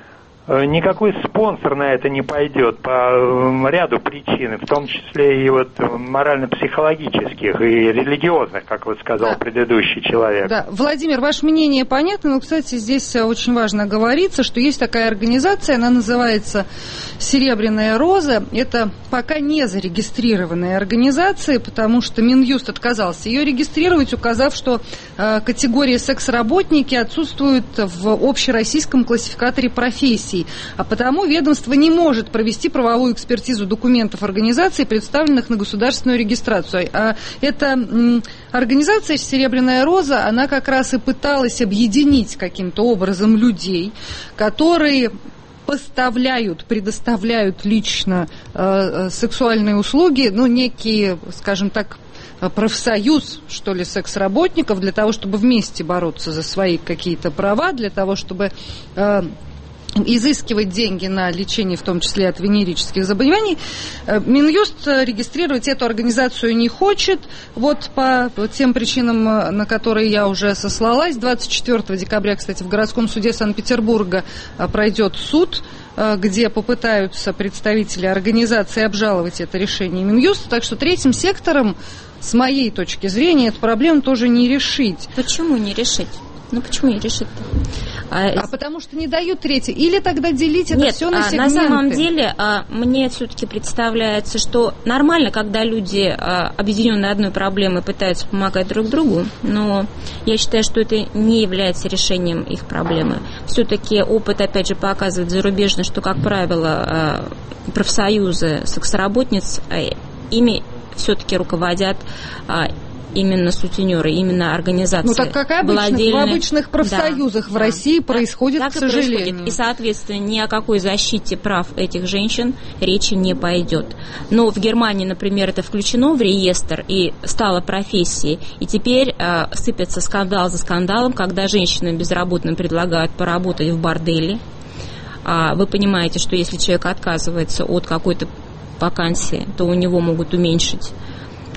Никакой спонсор на это не пойдет по ряду причин, в том числе и вот морально-психологических и религиозных, как вот сказал да. предыдущий человек. Да, Владимир, ваше мнение понятно, но, кстати, здесь очень важно говориться, что есть такая организация, она называется «Серебряная роза». Это пока не зарегистрированная организация, потому что Минюст отказался ее регистрировать, указав, что э, категория секс-работники отсутствует в общероссийском классификаторе профессий. А потому ведомство не может провести правовую экспертизу документов организации, представленных на государственную регистрацию. А эта м, организация «Серебряная роза», она как раз и пыталась объединить каким-то образом людей, которые поставляют, предоставляют лично э, сексуальные услуги, ну, некие, скажем так, профсоюз, что ли, секс-работников, для того, чтобы вместе бороться за свои какие-то права, для того, чтобы... Э, изыскивать деньги на лечение, в том числе от венерических заболеваний. Минюст регистрировать эту организацию не хочет. Вот по тем причинам, на которые я уже сослалась. двадцать четвёртого декабря, кстати, в городском суде Санкт-Петербурга пройдет суд, где попытаются представители организации обжаловать это решение Минюста. Так что третьим сектором, с моей точки зрения, эту проблему тоже не решить. Почему не решить? Ну, почему не решить-то? А, а потому что не дают третье. Или тогда делить это Нет, все на сегменты. На самом деле, мне все-таки представляется, что нормально, когда люди, объединенные одной проблемой, пытаются помогать друг другу, но я считаю, что это не является решением их проблемы. Все-таки опыт, опять же, показывает зарубежный, что, как правило, профсоюзы сексоработниц, ими все-таки руководят именно сутенеры, именно организации. Ну так как обычно, в обычных профсоюзах да, в России да, происходит, так, к так сожалению. И, происходит. И, соответственно, ни о какой защите прав этих женщин речи не пойдет. Но в Германии, например, это включено в реестр и стало профессией. И теперь э, сыпется скандал за скандалом, когда женщинам безработным предлагают поработать в борделе. А вы понимаете, что если человек отказывается от какой-то вакансии, то у него могут уменьшить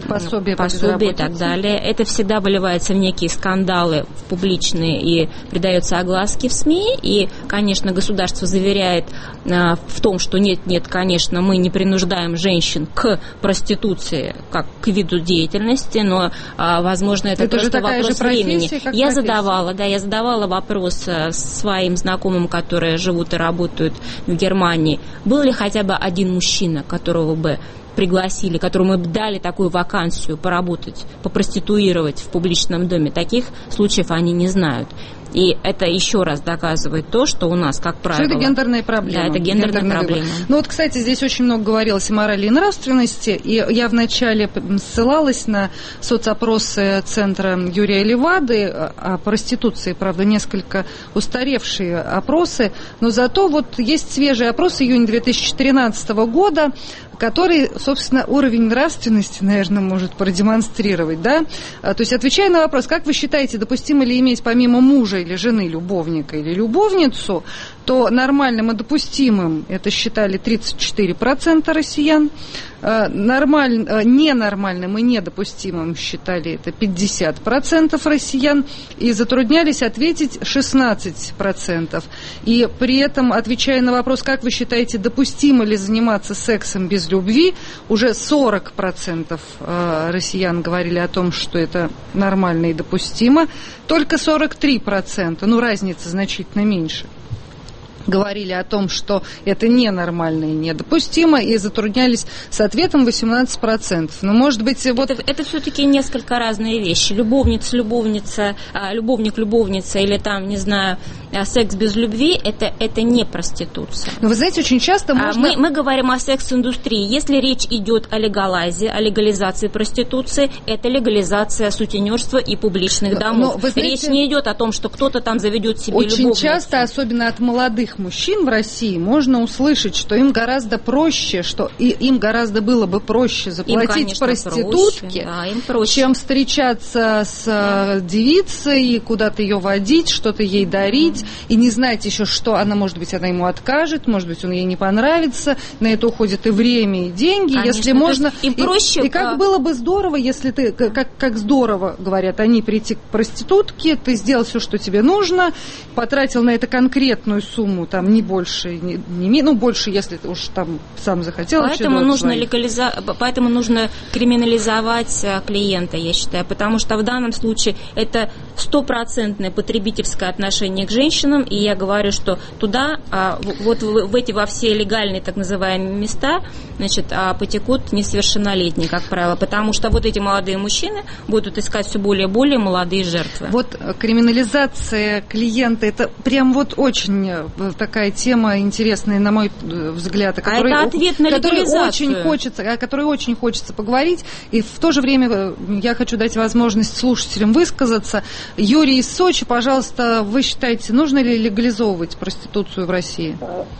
пособия, пособия и так далее. Это всегда выливается в некие скандалы в публичные и придается огласке в СМИ. И, конечно, государство заверяет а, в том, что нет, нет, конечно, мы не принуждаем женщин к проституции как к виду деятельности, но, а, возможно, это, это просто вопрос времени. Я задавала, да, я задавала вопрос своим знакомым, которые живут и работают в Германии, был ли хотя бы один мужчина, которого бы пригласили, которому мы дали такую вакансию поработать, попроституировать в публичном доме. Таких случаев они не знают. И это еще раз доказывает то, что у нас, как правило... Что это гендерная проблема. Да, это гендерная, гендерная проблема. Выбор. Ну вот, кстати, здесь очень много говорилось о морали и нравственности, и я вначале ссылалась на соцопросы Центра Юрия Левады о проституции, правда, несколько устаревшие опросы, но зато вот есть свежий опрос июня две тысячи тринадцатого года, который, собственно, уровень нравственности, наверное, может продемонстрировать, да? То есть, отвечая на вопрос, как вы считаете, допустимо ли иметь помимо мужа или жены любовника или любовницу, то нормальным и допустимым это считали тридцать четыре процента россиян, нормаль... ненормальным и недопустимым считали это пятьдесят процентов россиян, и затруднялись ответить шестнадцать процентов. И при этом, отвечая на вопрос, как вы считаете, допустимо ли заниматься сексом без любви, уже сорок процентов россиян говорили о том, что это нормально и допустимо, только сорок три процента, ну разница значительно меньше, говорили о том, что это ненормально и недопустимо, и затруднялись с ответом восемнадцать процентов. Но, может быть, вот... Это, это все-таки несколько разные вещи. Любовница, любовница, любовник, любовница, или там, не знаю, секс без любви, это, это не проституция. Но вы знаете, очень часто можно... Мы, мы говорим о секс-индустрии. Если речь идет о легалайзе, о легализации проституции, это легализация сутенерства и публичных домов. Но, знаете, речь не идет о том, что кто-то там заведет себе очень любовницу. Очень часто, особенно от молодых мужчин в России, можно услышать, что им гораздо проще, что и, им гораздо было бы проще заплатить им, конечно, проститутке, проще, да, им проще. чем встречаться с да. девицей, куда-то ее водить, что-то ей дарить, mm-hmm. и не знать еще, что она, может быть, она ему откажет, может быть, он ей не понравится, на это уходит и время, и деньги, конечно, если можно... Им и, проще, и как а... было бы здорово, если ты, как, как здорово, говорят они, прийти к проститутке, ты сделал все, что тебе нужно, потратил на это конкретную сумму, там не больше, не, не ну больше, если ты уж там сам захотел. Поэтому нужно легализа... поэтому нужно криминализовать клиента, я считаю, потому что в данном случае это стопроцентное потребительское отношение к женщинам, и я говорю, что туда, вот в эти во все легальные так называемые места, значит, потекут несовершеннолетние, как правило, потому что вот эти молодые мужчины будут искать все более и более молодые жертвы. Вот криминализация клиента, это прям вот очень такая тема интересная, на мой взгляд, о которой, а это ответ на легализацию. Очень хочется, о которой очень хочется поговорить, и в то же время я хочу дать возможность слушателям высказаться. Юрий из Сочи, пожалуйста, вы считаете, нужно ли легализовывать проституцию в России?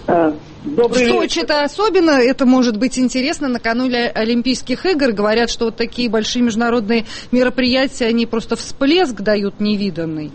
Добрый в Сочи-то особенно это может быть интересно. Накануне Олимпийских игр говорят, что вот такие большие международные мероприятия, они просто всплеск дают невиданный.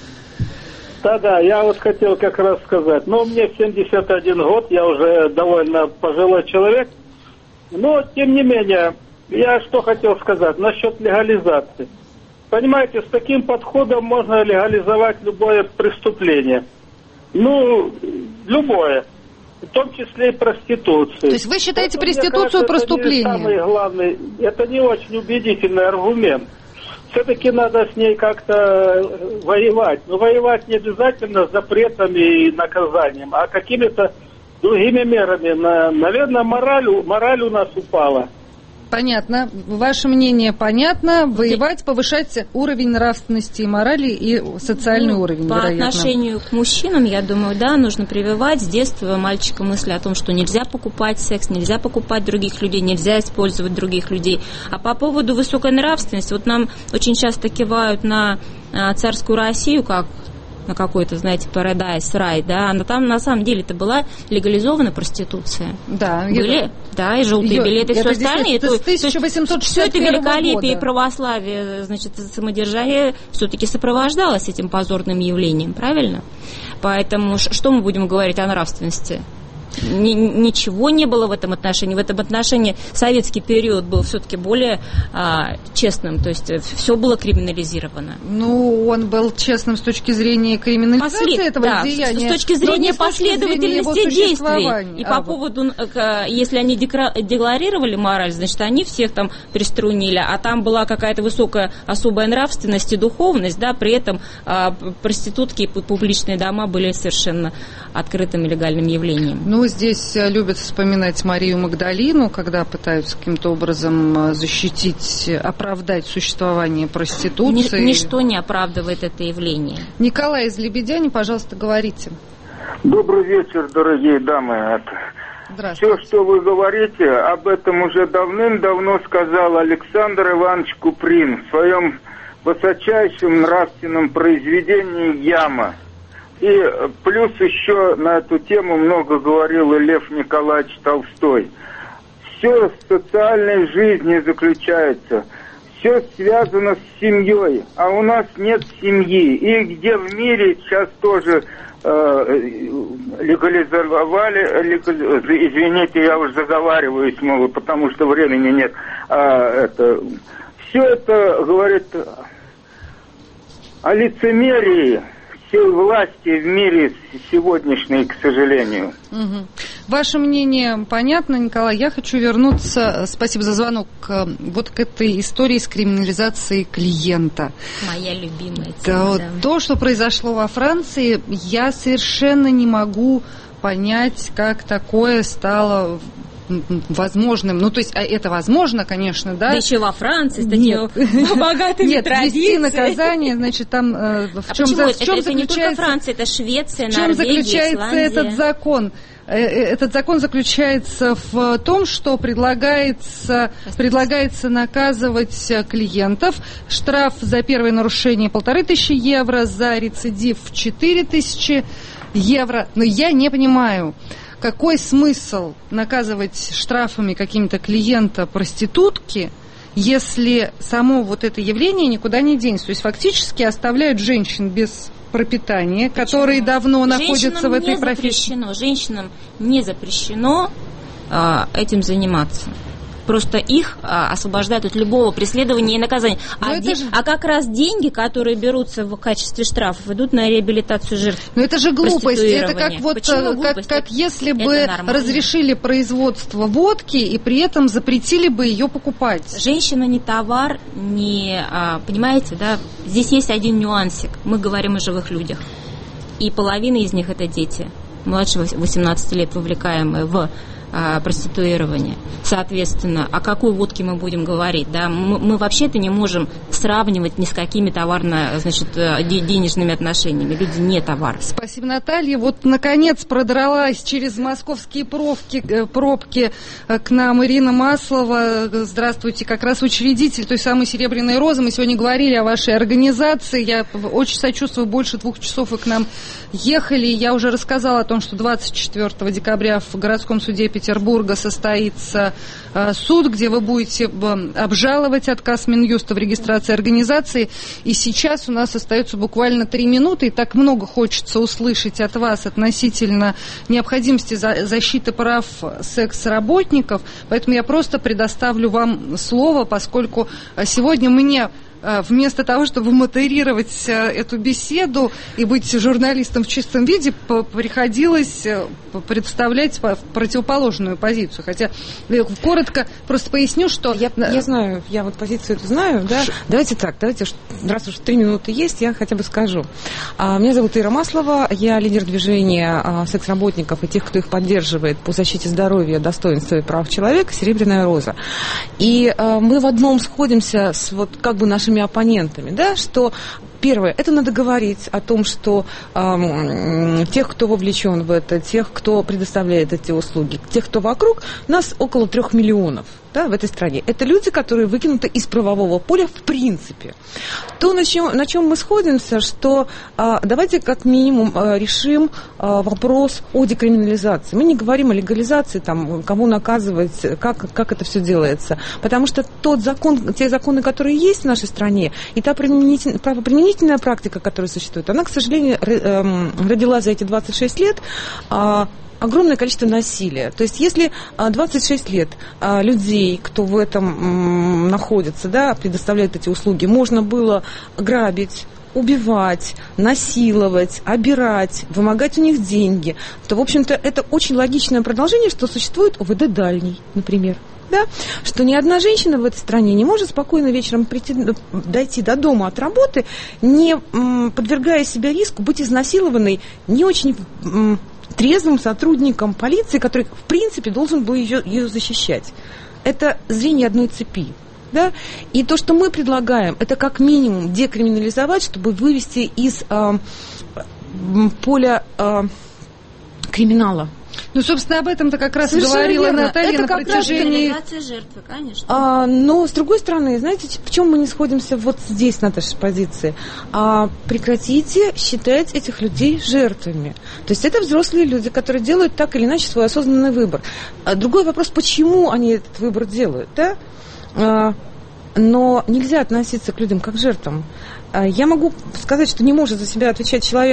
Да-да, я вот хотел как раз сказать. Ну, мне семьдесят один год, я уже довольно пожилой человек. Но, тем не менее, я что хотел сказать насчет легализации. Понимаете, с таким подходом можно легализовать любое преступление. Ну, любое. В том числе и проституцию. То есть вы считаете это, проституцию преступлением? Это не самый главный, это не очень убедительный аргумент. Все-таки надо с ней как-то воевать. Но воевать не обязательно запретами и наказанием, а какими-то другими мерами. Наверное, мораль, мораль у нас упала. Понятно. Ваше мнение понятно. Воевать, повышать уровень нравственности и морали и социальный ну, уровень, по вероятно. Отношению к мужчинам, я думаю, да, нужно прививать с детства мальчика мысли о том, что нельзя покупать секс, нельзя покупать других людей, нельзя использовать других людей. А по поводу высокой нравственности, вот нам очень часто кивают на царскую Россию, как на какой-то, знаете, Paradise рай, да, но там на самом деле это была легализована проституция. Да. Были, это... да, и желтые Ее... билеты, и все остальное. Это с тысяча восемьсот шестьдесят первого года. Все это великолепие года. И православие, значит, самодержавие все-таки сопровождалось этим позорным явлением, правильно? Поэтому что мы будем говорить о нравственности? Ни, ничего не было в этом отношении. В этом отношении советский период был все-таки более а, честным, то есть все было криминализировано. Ну, он был честным с точки зрения криминализации Послед... этого да, деяния. С точки зрения последовательности действий. И а, по поводу, если они декларировали мораль, значит, они всех там приструнили, а там была какая-то высокая особая нравственность и духовность, да, при этом а, проститутки и публичные дома были совершенно открытым и легальным явлением. Ну, здесь любят вспоминать Марию Магдалину, когда пытаются каким-то образом защитить, оправдать существование проституции. Ничто не оправдывает это явление. Николай из Лебедяни, пожалуйста, говорите. Добрый вечер, дорогие дамы. Все, что вы говорите, об этом уже давным-давно сказал Александр Иванович Куприн в своем высочайшем нравственном произведении «Яма». И плюс еще на эту тему много говорил и Лев Николаевич Толстой. Все в социальной жизни заключается, все связано с семьей, а у нас нет семьи. И где в мире сейчас тоже э, легализовали, легализ... извините, я уже заговариваюсь, мол, потому что времени нет. А, это... Все это говорит о лицемерии всей власти в мире сегодняшней, к сожалению. Угу. Ваше мнение понятно, Николай. Я хочу вернуться, спасибо за звонок, вот к этой истории с криминализацией клиента. Моя любимая тема, да, да. То, что произошло во Франции, я совершенно не могу понять, как такое стало возможным. Ну, то есть, это возможно, конечно, да? Да еще во Франции, с такими богатыми Нет, традициями. вести наказание, значит, там э, в а чем, почему? за, в это, чем это заключается... не только Франция, это Швеция, Норвегия, В чем заключается Исландия. этот закон? Этот закон заключается в том, что предлагается, предлагается наказывать клиентов. Штраф за первое нарушение полторы тысячи евро, за рецидив четыре тысячи евро. Но я не понимаю, какой смысл наказывать штрафами каким-то клиента проститутки, если само вот это явление никуда не денется. То есть фактически оставляют женщин без пропитания, Почему? которые давно Женщинам находятся в этой не профессии. Запрещено, женщинам не запрещено а, этим заниматься. Просто их а, освобождают от любого преследования и наказания. А, де... же... а как раз деньги, которые берутся в качестве штрафов, идут на реабилитацию жертв. Но это же глупость. Это как вот как, как если бы разрешили производство водки и при этом запретили бы ее покупать. Женщина не товар, не а, понимаете, да? Здесь есть один нюансик. Мы говорим о живых людях. И половина из них это дети, младше восемнадцати лет, вовлекаемые в проституирование. Соответственно, о какой водке мы будем говорить? Да? Мы, мы вообще-то не можем сравнивать ни с какими товарно, значит, денежными отношениями. Люди не товар. Спасибо, Наталья. Вот, наконец, продралась через московские пробки, пробки к нам Ирина Маслова. Здравствуйте. Как раз учредитель той самой «Серебряной розы». Мы сегодня говорили о вашей организации. Я очень сочувствую. Больше двух часов вы к нам ехали. Я уже рассказала о том, что двадцать четвёртого декабря в городском суде Петербурга состоится э, суд, где вы будете э, обжаловать отказ Минюста в регистрации организации. И сейчас у нас остается буквально три минуты, и так много хочется услышать от вас относительно необходимости за, защиты прав секс-работников. Поэтому я просто предоставлю вам слово, поскольку сегодня мне... Вместо того, чтобы модерировать эту беседу и быть журналистом в чистом виде, приходилось представлять противоположную позицию. Хотя коротко просто поясню, что... Я, я знаю, я вот позицию эту знаю, да. Ш... Давайте так, давайте, раз уж три минуты есть, я хотя бы скажу. Меня зовут Ира Маслова, я лидер движения секс-работников и тех, кто их поддерживает по защите здоровья, достоинства и прав человека «Серебряная роза». И мы в одном сходимся с вот как бы нашими оппонентами, да, что первое, это надо говорить о том, что э, тех, кто вовлечен в это, тех, кто предоставляет эти услуги, тех, кто вокруг, нас около трех миллионов, да, в этой стране. Это люди, которые выкинуты из правового поля в принципе. То, на чем, на чем мы сходимся, что э, давайте как минимум э, решим э, вопрос о декриминализации. Мы не говорим о легализации, там, кому наказывать, как, как это все делается. Потому что тот закон, те законы, которые есть в нашей стране, и та применительная, правоприменительная практика, которая существует, она, к сожалению, родила за эти двадцать шесть лет огромное количество насилия. То есть если двадцать шесть лет людей, кто в этом находится, да, предоставляют эти услуги, можно было грабить, убивать, насиловать, обирать, вымогать у них деньги, то, в общем-то, это очень логичное продолжение, что существует ОВД дальний, например. Да? Что ни одна женщина в этой стране не может спокойно вечером прийти, дойти до дома от работы, не м, подвергая себя риску быть изнасилованной не очень м, трезвым сотрудником полиции, который, в принципе, должен был ее, ее защищать. Это звенья одной цепи. Да? И то, что мы предлагаем, это как минимум декриминализовать, чтобы вывести из э, поля э, криминала. Ну, собственно, об этом-то как раз Совершенно говорила верно. Наталья это на как протяжении... Раз жертвы, конечно. А, но, с другой стороны, знаете, в чем мы не сходимся вот здесь, на нашей позиции? А, прекратите считать этих людей жертвами. То есть это взрослые люди, которые делают так или иначе свой осознанный выбор. А другой вопрос, почему они этот выбор делают, да? А, но нельзя относиться к людям как к жертвам. А, я могу сказать, что не может за себя отвечать человек,